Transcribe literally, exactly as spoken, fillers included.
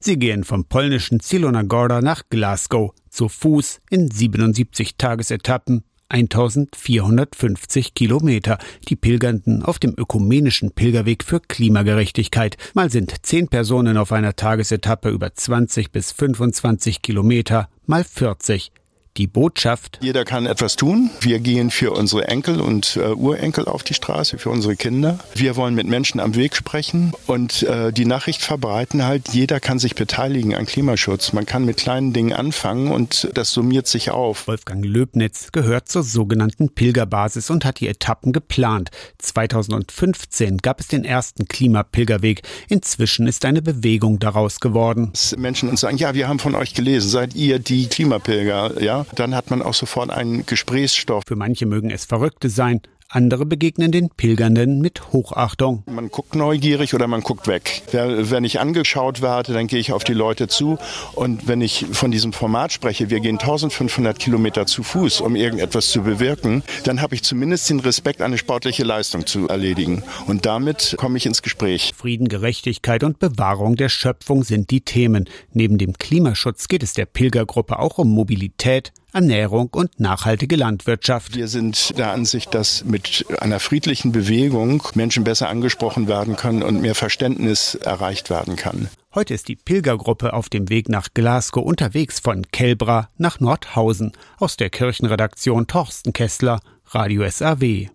Sie gehen vom polnischen Zielona Góra nach Glasgow, zu Fuß in siebenundsiebzig Tagesetappen, eintausendvierhundertfünfzig Kilometer, die Pilgernden auf dem ökumenischen Pilgerweg für Klimagerechtigkeit. Mal sind zehn Personen auf einer Tagesetappe über zwanzig bis fünfundzwanzig Kilometer, mal vierzig. Die Botschaft: Jeder kann etwas tun. Wir gehen für unsere Enkel und äh, Urenkel auf die Straße, für unsere Kinder. Wir wollen mit Menschen am Weg sprechen und äh, die Nachricht verbreiten halt, jeder kann sich beteiligen an Klimaschutz. Man kann mit kleinen Dingen anfangen und das summiert sich auf. Wolfgang Löbnitz gehört zur sogenannten Pilgerbasis und hat die Etappen geplant. zweitausendfünfzehn gab es den ersten Klimapilgerweg. Inzwischen ist eine Bewegung daraus geworden. Dass Menschen uns sagen, ja, wir haben von euch gelesen, seid ihr die Klimapilger, ja? Dann hat man auch sofort einen Gesprächsstoff. Für manche mögen es Verrückte sein, andere begegnen den Pilgernden mit Hochachtung. Man guckt neugierig oder man guckt weg. Wenn ich angeschaut werde, dann gehe ich auf die Leute zu. Und wenn ich von diesem Format spreche, wir gehen eintausendfünfhundert Kilometer zu Fuß, um irgendetwas zu bewirken, dann habe ich zumindest den Respekt, eine sportliche Leistung zu erledigen. Und damit komme ich ins Gespräch. Frieden, Gerechtigkeit und Bewahrung der Schöpfung sind die Themen. Neben dem Klimaschutz geht es der Pilgergruppe auch um Mobilität, Ernährung und nachhaltige Landwirtschaft. Wir sind der Ansicht, dass mit einer friedlichen Bewegung Menschen besser angesprochen werden können und mehr Verständnis erreicht werden kann. Heute ist die Pilgergruppe auf dem Weg nach Glasgow unterwegs von Kelbra nach Nordhausen. Aus der Kirchenredaktion Torsten Kessler, Radio S A W.